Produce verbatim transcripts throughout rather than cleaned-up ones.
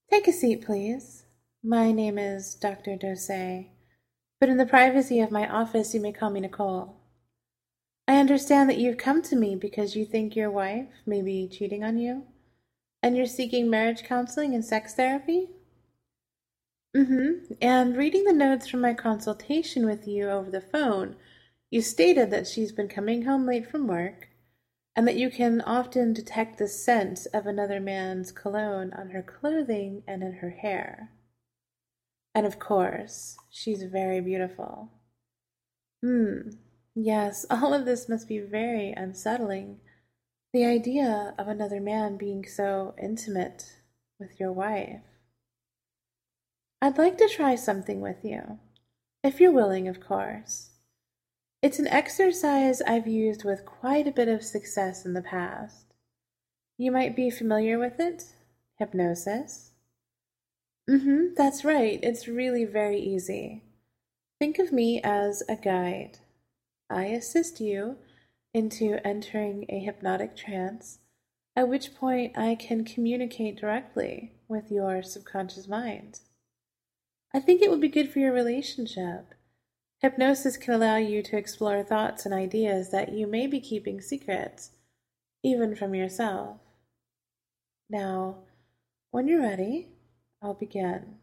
Take a seat, please. My name is Doctor Dosey, but in the privacy of my office, you may call me Nicole. I understand that you've come to me because you think your wife may be cheating on you, and you're seeking marriage counseling and sex therapy? Mm-hmm. And reading the notes from my consultation with you over the phone, you stated that she's been coming home late from work, and that you can often detect the scent of another man's cologne on her clothing and in her hair. And of course, she's very beautiful. Hmm, yes, all of this must be very unsettling. The idea of another man being so intimate with your wife. I'd like to try something with you, if you're willing, of course. It's an exercise I've used with quite a bit of success in the past. You might be familiar with it? Hypnosis? Mm-hmm, that's right. It's really very easy. Think of me as a guide. I assist you into entering a hypnotic trance, at which point I can communicate directly with your subconscious mind. I think it would be good for your relationship. Hypnosis can allow you to explore thoughts and ideas that you may be keeping secret, even from yourself. Now, when you're ready, I'll begin.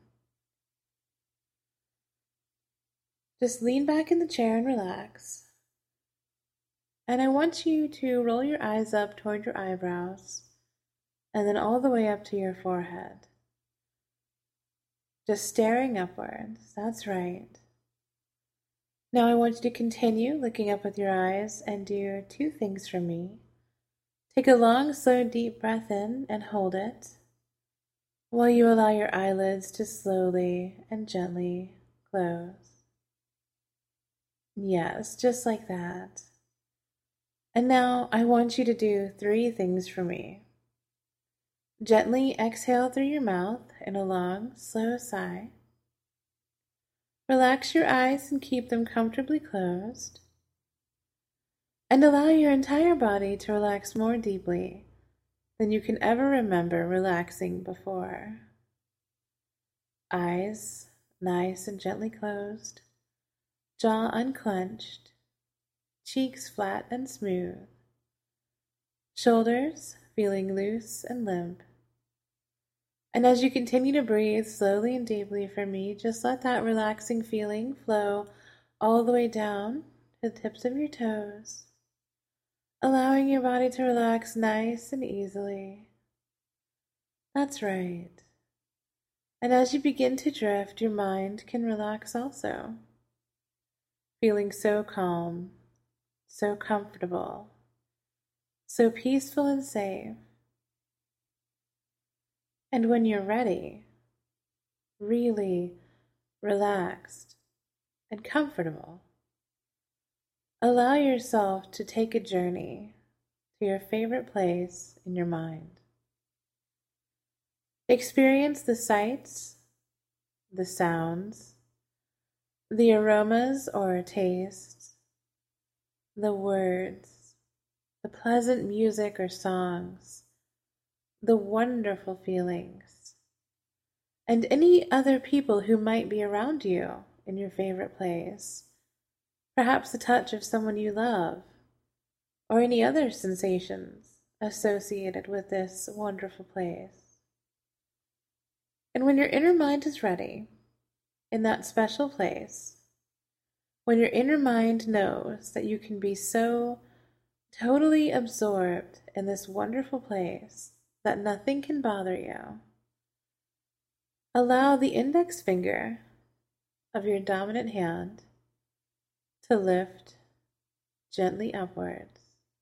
Just lean back in the chair and relax. And I want you to roll your eyes up toward your eyebrows and then all the way up to your forehead. Just staring upwards. That's right. Now I want you to continue looking up with your eyes and do two things for me. Take a long, slow, deep breath in and hold it, while you allow your eyelids to slowly and gently close. Yes, just like that. And now I want you to do three things for me. Gently exhale through your mouth in a long, slow sigh. Relax your eyes and keep them comfortably closed. And allow your entire body to relax more deeply than you can ever remember relaxing before. Eyes nice and gently closed, jaw unclenched, cheeks flat and smooth, shoulders feeling loose and limp. And as you continue to breathe slowly and deeply for me, just let that relaxing feeling flow all the way down to the tips of your toes, allowing your body to relax nice and easily. That's right. And as you begin to drift, your mind can relax also, feeling so calm, so comfortable, so peaceful and safe. And when you're ready, really relaxed and comfortable, allow yourself to take a journey to your favorite place in your mind. Experience the sights, the sounds, the aromas or tastes, the words, the pleasant music or songs, the wonderful feelings, and any other people who might be around you in your favorite place. Perhaps the touch of someone you love, or any other sensations associated with this wonderful place. And when your inner mind is ready, in that special place, when your inner mind knows that you can be so totally absorbed in this wonderful place that nothing can bother you, allow the index finger of your dominant hand to lift gently upwards.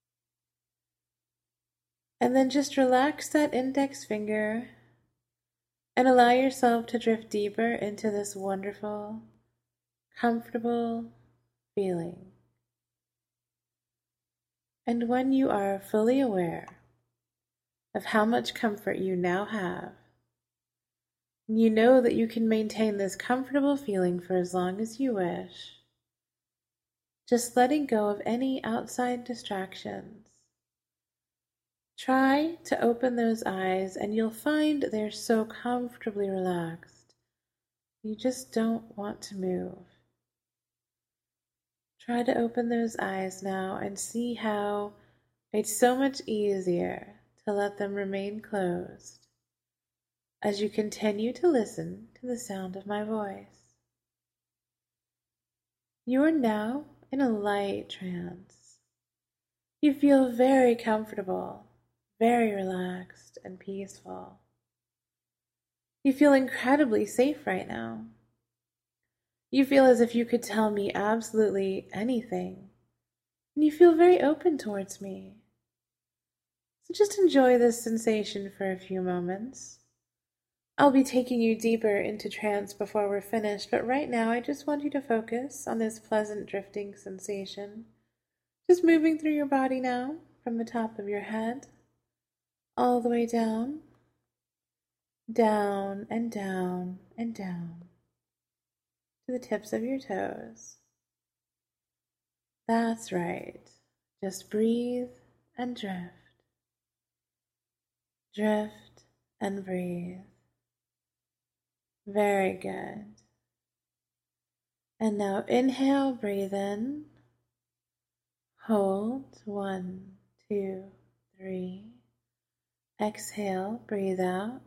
And then just relax that index finger and allow yourself to drift deeper into this wonderful, comfortable feeling. And when you are fully aware of how much comfort you now have, and you know that you can maintain this comfortable feeling for as long as you wish, just letting go of any outside distractions, Try to open those eyes and you'll find they're so comfortably relaxed. You just don't want to move. Try to open those eyes now and see how it's so much easier to let them remain closed as you continue to listen to the sound of my voice. You are now in a light trance. You feel very comfortable, very relaxed and peaceful. You feel incredibly safe right now. You feel as if you could tell me absolutely anything, and you feel very open towards me. So just enjoy this sensation for a few moments. I'll be taking you deeper into trance before we're finished, but right now I just want you to focus on this pleasant drifting sensation. Just moving through your body now, from the top of your head, all the way down, down and down and down, to the tips of your toes. That's right. Just breathe and drift. Drift and breathe. Very good. And now inhale, breathe in. Hold, one, two, three. Exhale, breathe out.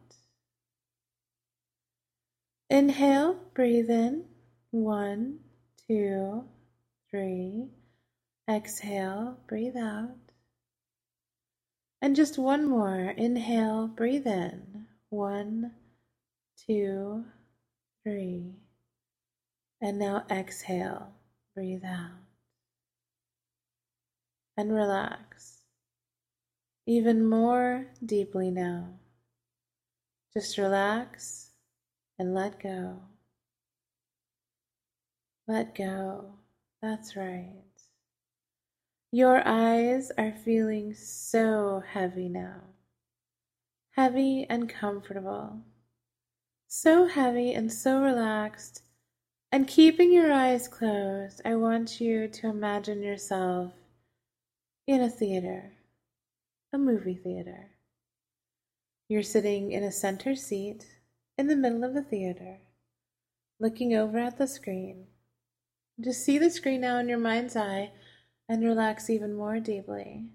Inhale, breathe in. One, two, three. Exhale, breathe out. And just one more. Inhale, breathe in. One, two, three. And now exhale, breathe out. And relax. Even more deeply now. Just relax and let go. Let go. That's right. Your eyes are feeling so heavy now. Heavy and comfortable. So heavy and so relaxed. And keeping your eyes closed, I want you to imagine yourself in a theater, a movie theater. You're sitting in a center seat in the middle of the theater, looking over at the screen. Just see the screen now in your mind's eye and relax even more deeply.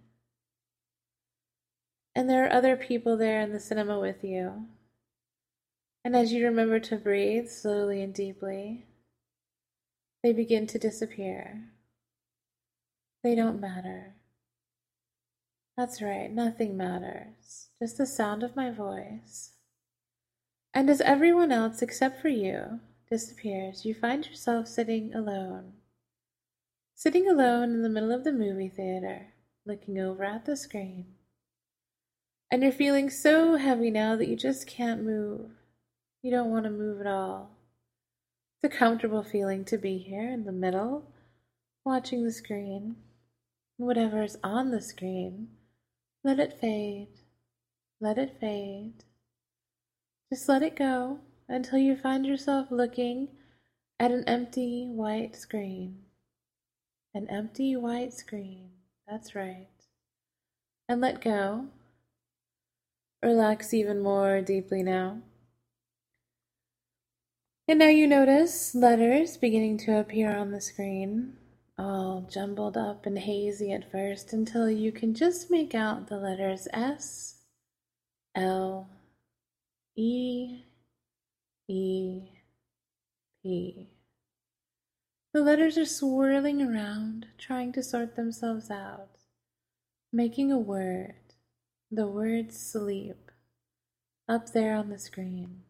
And there are other people there in the cinema with you. And as you remember to breathe slowly and deeply, they begin to disappear. They don't matter. That's right, nothing matters, just the sound of my voice. And as everyone else except for you disappears, you find yourself sitting alone. Sitting alone in the middle of the movie theater, looking over at the screen. And you're feeling so heavy now that you just can't move. You don't want to move at all. It's a comfortable feeling to be here in the middle, watching the screen. Whatever's on the screen, let it fade. Let it fade. Just let it go until you find yourself looking at an empty white screen. An empty white screen. That's right. And let go. Relax even more deeply now. And now you notice letters beginning to appear on the screen, all jumbled up and hazy at first until you can just make out the letters S, L, E, E, P. The letters are swirling around, trying to sort themselves out, making a word, the word sleep, up there on the screen.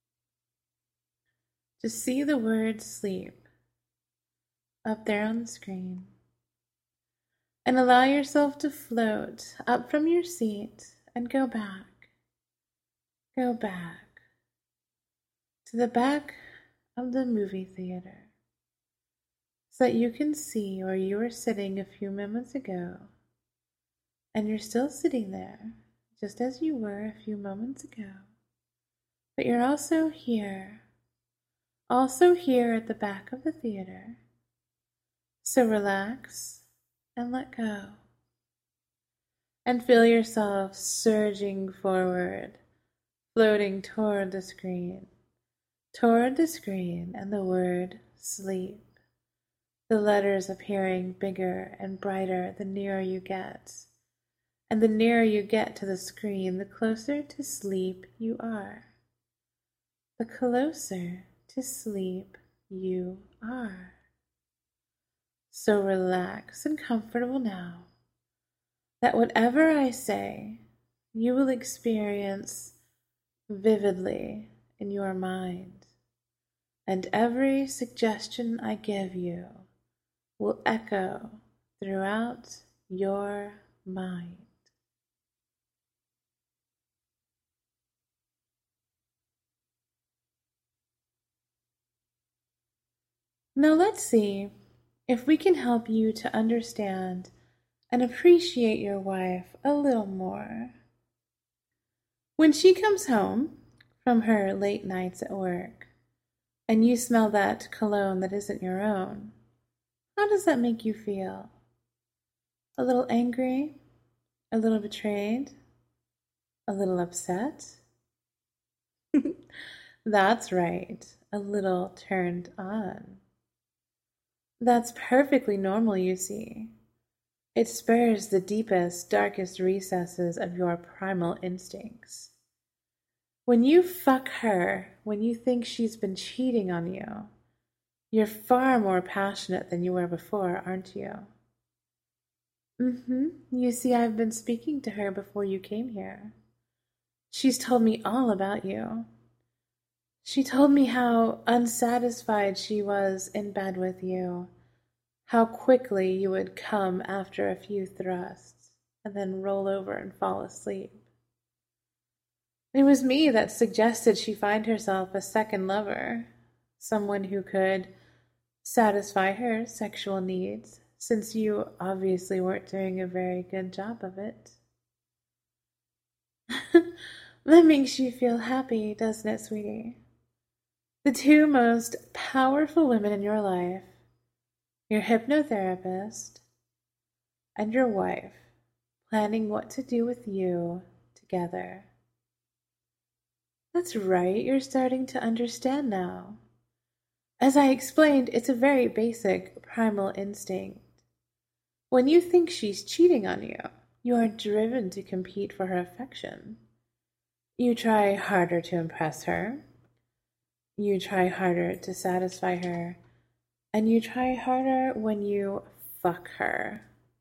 Just see the word sleep up there on the screen. And allow yourself to float up from your seat and go back. Go back to the back of the movie theater so that you can see where you were sitting a few moments ago. And you're still sitting there just as you were a few moments ago. But you're also here. Also here at the back of the theater. So relax and let go. and feel yourself surging forward, floating toward the screen, toward the screen and the word sleep, the letters appearing bigger and brighter the nearer you get. And the nearer you get to the screen, the closer to sleep you are. The closer to sleep you are. So relax and comfortable now that whatever I say, you will experience vividly in your mind, and every suggestion I give you will echo throughout your mind. Now let's see if we can help you to understand and appreciate your wife a little more. When she comes home from her late nights at work, and you smell that cologne that isn't your own, how does that make you feel? A little angry? A little betrayed? A little upset? That's right, a little turned on. That's perfectly normal, you see. It spurs the deepest, darkest recesses of your primal instincts. When you fuck her, when you think she's been cheating on you, you're far more passionate than you were before, aren't you? Mm-hmm. You see, I've been speaking to her before you came here. She's told me all about you. She told me how unsatisfied she was in bed with you, how quickly you would come after a few thrusts and then roll over and fall asleep. It was me that suggested she find herself a second lover, someone who could satisfy her sexual needs, since you obviously weren't doing a very good job of it. That makes you feel happy, doesn't it, sweetie? The two most powerful women in your life, your hypnotherapist and your wife, planning what to do with you together. That's right, you're starting to understand now. As I explained, it's a very basic primal instinct. When you think she's cheating on you, you are driven to compete for her affection. You try harder to impress her. You try harder to satisfy her. And you try harder when you fuck her.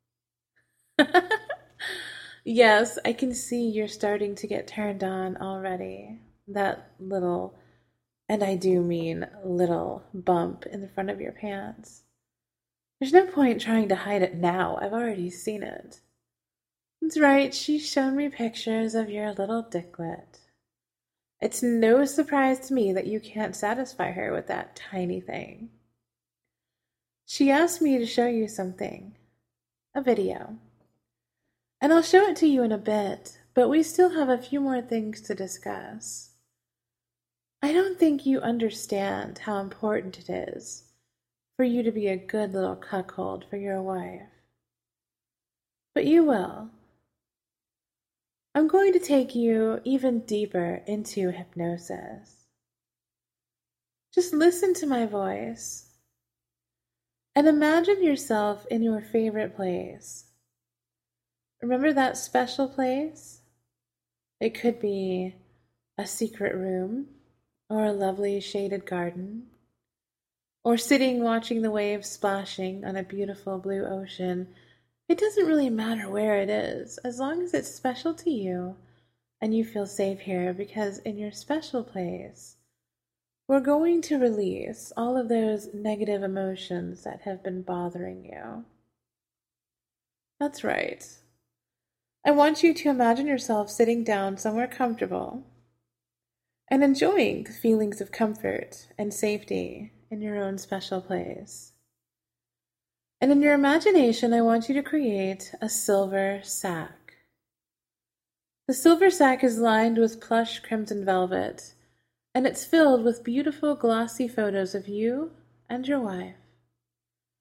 Yes, I can see you're starting to get turned on already. That little, and I do mean little, bump in the front of your pants. There's no point trying to hide it now. I've already seen it. That's right, she's shown me pictures of your little dicklet. It's no surprise to me that you can't satisfy her with that tiny thing. She asked me to show you something, a video. And I'll show it to you in a bit, but we still have a few more things to discuss. I don't think you understand how important it is for you to be a good little cuckold for your wife. But you will. I'm going to take you even deeper into hypnosis. Just listen to my voice and imagine yourself in your favorite place. Remember that special place? It could be a secret room, or a lovely shaded garden, or sitting watching the waves splashing on a beautiful blue ocean. It doesn't really matter where it is, as long as it's special to you and you feel safe here, because in your special place, we're going to release all of those negative emotions that have been bothering you. That's right. I want you to imagine yourself sitting down somewhere comfortable and enjoying the feelings of comfort and safety in your own special place. And in your imagination, I want you to create a silver sack. The silver sack is lined with plush crimson velvet, and it's filled with beautiful glossy photos of you and your wife.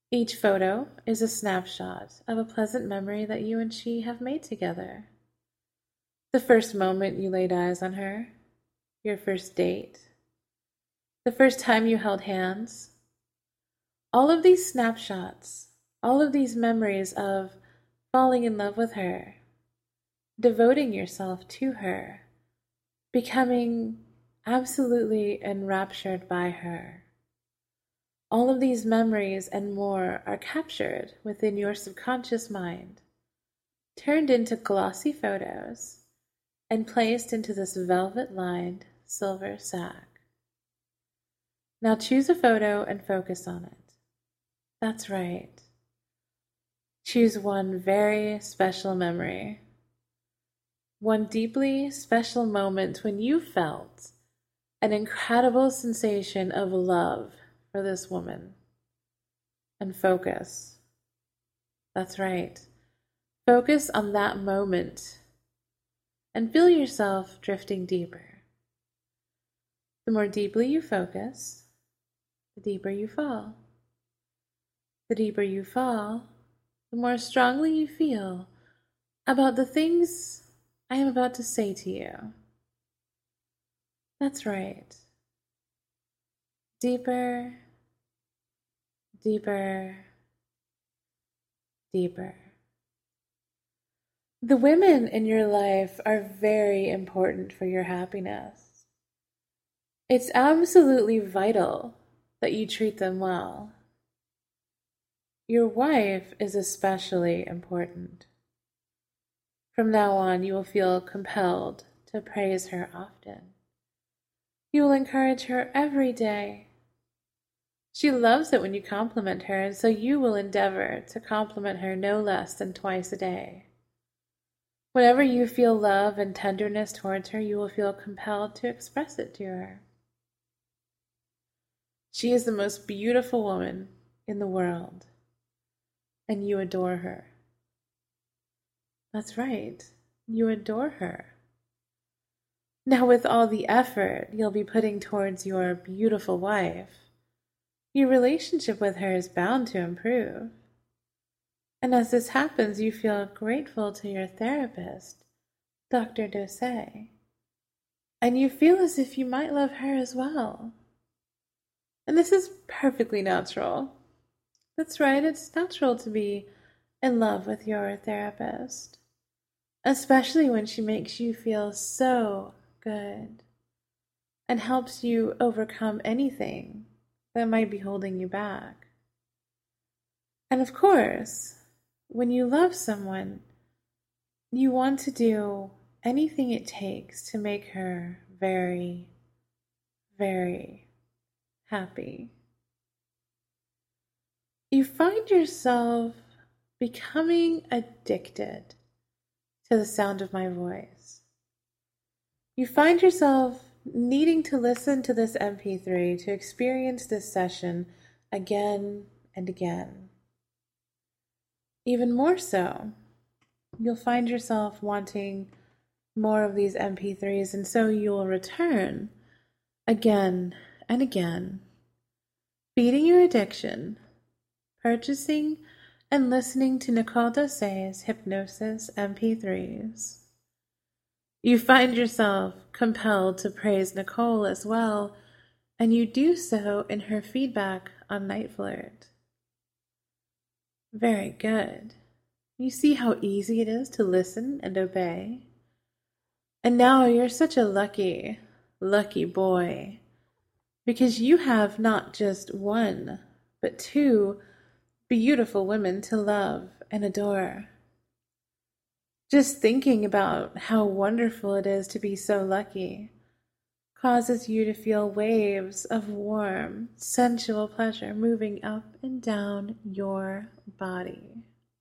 Each photo is a snapshot of a pleasant memory that you and she have made together. The first moment you laid eyes on her, your first date, the first time you held hands. All of these snapshots, all of these memories of falling in love with her, devoting yourself to her, becoming absolutely enraptured by her. All of these memories and more are captured within your subconscious mind, turned into glossy photos, and placed into this velvet-lined silver sack. Now choose a photo and focus on it. That's right. Choose one very special memory. One deeply special moment when you felt an incredible sensation of love for this woman. And focus. That's right. Focus on that moment and feel yourself drifting deeper. The more deeply you focus, the deeper you fall. The deeper you fall, the more strongly you feel about the things I am about to say to you. That's right. Deeper, deeper, deeper. The women in your life are very important for your happiness. It's absolutely vital that you treat them well. Your wife is especially important. From now on, you will feel compelled to praise her often. You will encourage her every day. She loves it when you compliment her, and so you will endeavor to compliment her no less than twice a day. Whenever you feel love and tenderness towards her, you will feel compelled to express it to her. She is the most beautiful woman in the world, and you adore her. That's right, you adore her. Now, with all the effort you'll be putting towards your beautiful wife, your relationship with her is bound to improve. And as this happens, you feel grateful to your therapist, Doctor Dosay, and you feel as if you might love her as well. And this is perfectly natural. That's right, it's natural to be in love with your therapist, especially when she makes you feel so good and helps you overcome anything that might be holding you back. And of course, when you love someone, you want to do anything it takes to make her very, very happy. You find yourself becoming addicted to the sound of my voice. You find yourself needing to listen to this M P three to experience this session again and again. Even more so, you'll find yourself wanting more of these M P threes, and so you'll return again and again, feeding your addiction, purchasing and listening to Nicole Dosay's hypnosis M P threes. You find yourself compelled to praise Nicole as well, and you do so in her feedback on Night Flirt. Very good. You see how easy it is to listen and obey? And now you're such a lucky, lucky boy, because you have not just one, but two beautiful women to love and adore. Just thinking about how wonderful it is to be so lucky causes you to feel waves of warm, sensual pleasure moving up and down your body.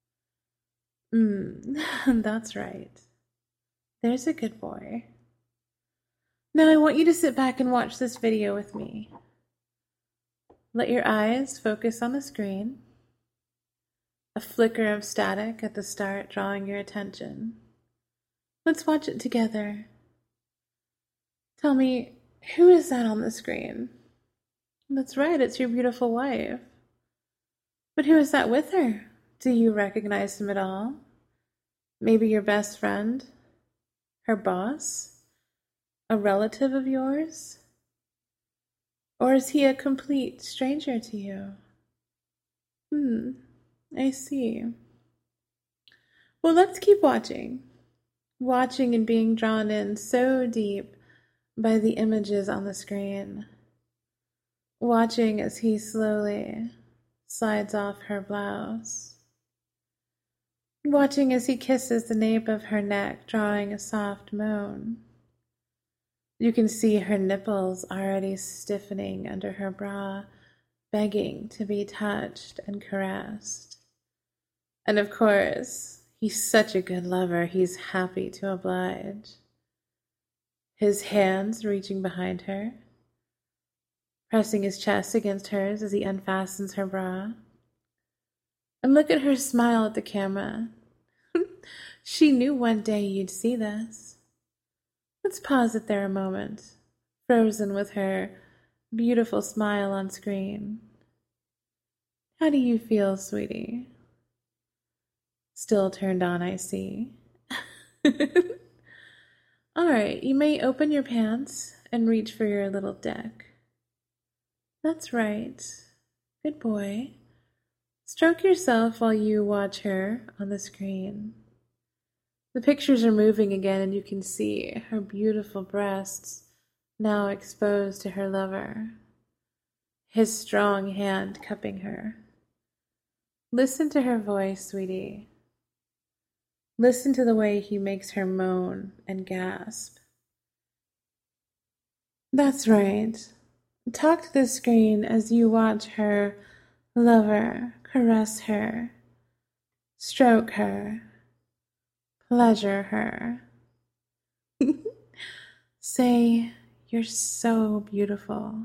Mmm, that's right. There's a good boy. Now I want you to sit back and watch this video with me. Let your eyes focus on the screen. A flicker of static at the start drawing your attention. Let's watch it together. Tell me, who is that on the screen? That's right, it's your beautiful wife. But who is that with her? Do you recognize him at all? Maybe your best friend? Her boss? A relative of yours? Or is he a complete stranger to you? Hmm, I see. Well, let's keep watching. Watching and being drawn in so deep by the images on the screen. Watching as he slowly slides off her blouse. Watching as he kisses the nape of her neck, drawing a soft moan. You can see her nipples already stiffening under her bra, begging to be touched and caressed. And of course, he's such a good lover, he's happy to oblige. His hands reaching behind her, pressing his chest against hers as he unfastens her bra. And look at her smile at the camera. She knew one day you'd see this. Let's pause it there a moment, frozen with her beautiful smile on screen. How do you feel, sweetie? Still turned on, I see. All right, you may open your pants and reach for your little dick. That's right. Good boy. Stroke yourself while you watch her on the screen. The pictures are moving again, and you can see her beautiful breasts now exposed to her lover, his strong hand cupping her. Listen to her voice, sweetie. Listen to the way he makes her moan and gasp. That's right. Talk to the screen as you watch her lover caress her, stroke her, pleasure her. Say, you're so beautiful.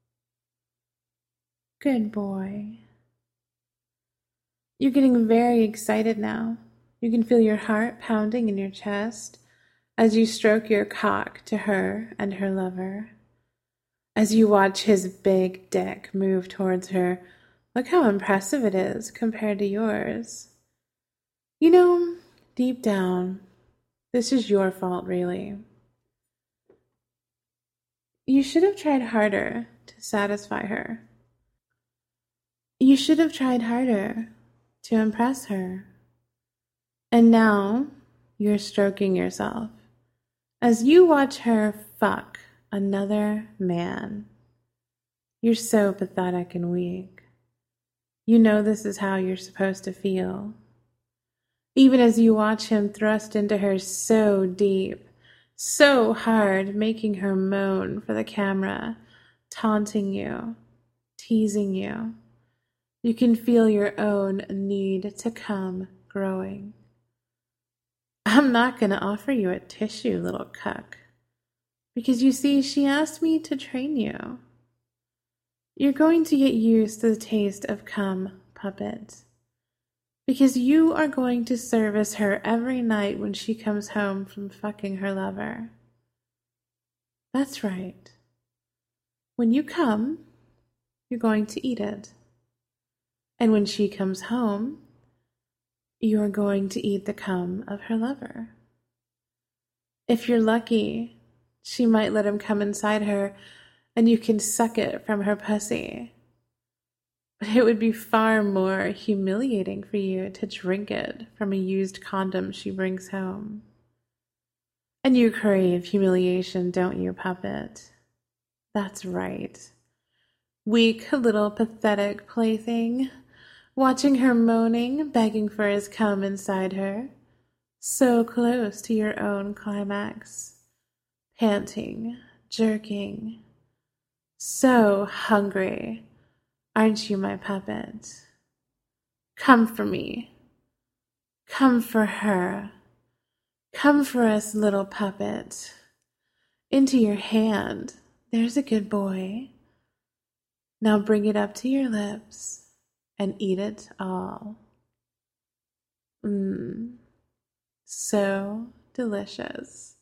Good boy. You're getting very excited now. You can feel your heart pounding in your chest as you stroke your cock to her and her lover. As you watch his big dick move towards her, look how impressive it is compared to yours. You know, deep down, this is your fault, really. You should have tried harder to satisfy her. You should have tried harder to impress her. And now you're stroking yourself as you watch her fuck another man. You're so pathetic and weak. You know this is how you're supposed to feel. Even as you watch him thrust into her so deep, so hard, making her moan for the camera, taunting you, teasing you. You can feel your own need to come growing. I'm not going to offer you a tissue, little cuck, because you see, she asked me to train you. You're going to get used to the taste of cum, puppet, because you are going to service her every night when she comes home from fucking her lover. That's right. When you come, you're going to eat it. And when she comes home, you are going to eat the cum of her lover. If you're lucky, she might let him come inside her and you can suck it from her pussy. But it would be far more humiliating for you to drink it from a used condom she brings home. And you crave humiliation, don't you, puppet? That's right. Weak little pathetic plaything. Watching her moaning, begging for his cum inside her, so close to your own climax, panting, jerking, so hungry, aren't you, my puppet? Come for me, come for her, come for us, little puppet, into your hand, there's a good boy. Now bring it up to your lips. And eat it all. Mmm, so delicious.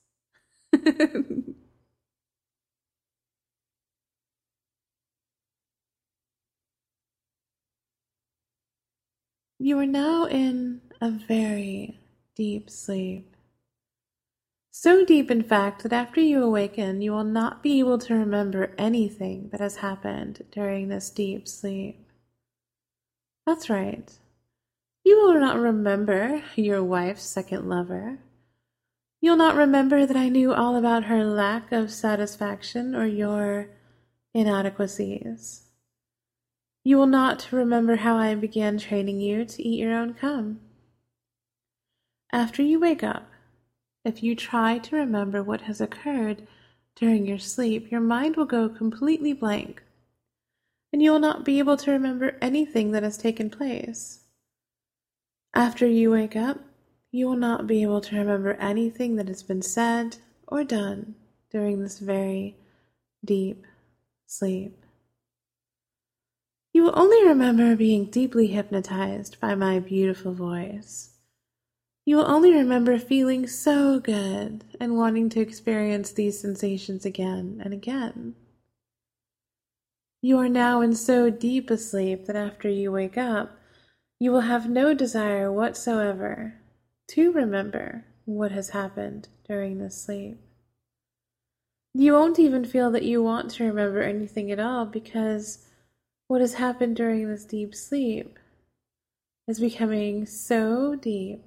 You are now in a very deep sleep. So deep, in fact, that after you awaken, you will not be able to remember anything that has happened during this deep sleep. That's right. You will not remember your wife's second lover. You'll not remember that I knew all about her lack of satisfaction or your inadequacies. You will not remember how I began training you to eat your own cum. After you wake up, if you try to remember what has occurred during your sleep, your mind will go completely blank, and you will not be able to remember anything that has taken place. After you wake up, you will not be able to remember anything that has been said or done during this very deep sleep. You will only remember being deeply hypnotized by my beautiful voice. You will only remember feeling so good and wanting to experience these sensations again and again. You are now in so deep a sleep that after you wake up, you will have no desire whatsoever to remember what has happened during this sleep. You won't even feel that you want to remember anything at all, because what has happened during this deep sleep is becoming so deep,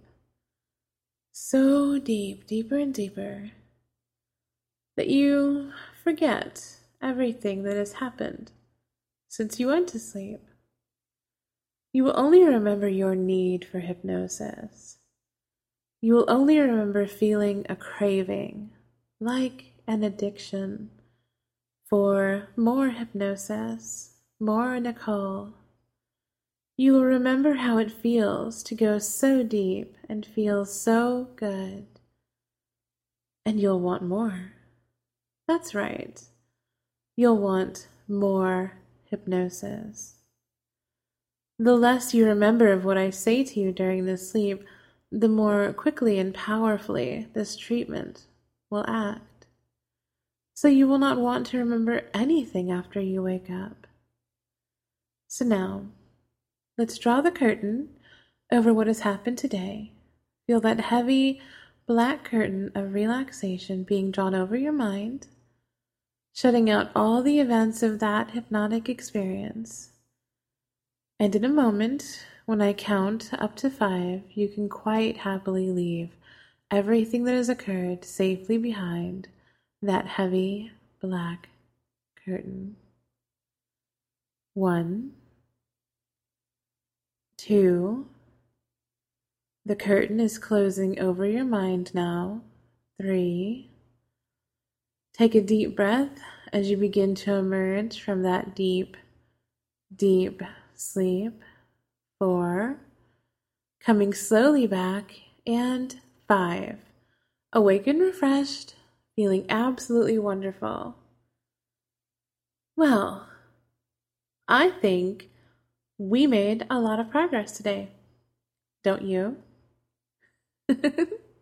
so deep, deeper and deeper, that you forget everything that has happened since you went to sleep. You will only remember your need for hypnosis. You will only remember feeling a craving, like an addiction, for more hypnosis, more Nicole. You will remember how it feels to go so deep and feel so good. And you'll want more. That's right. You'll want more hypnosis. The less you remember of what I say to you during this sleep, the more quickly and powerfully this treatment will act. So you will not want to remember anything after you wake up. So now, let's draw the curtain over what has happened today. Feel that heavy black curtain of relaxation being drawn over your mind, shutting out all the events of that hypnotic experience. And in a moment, when I count up to five, you can quite happily leave everything that has occurred safely behind that heavy black curtain. One, two, the curtain is closing over your mind now. Three, take a deep breath as you begin to emerge from that deep, deep sleep. Four, coming slowly back. And five, awake and refreshed, feeling absolutely wonderful. Well, I think we made a lot of progress today. Don't you?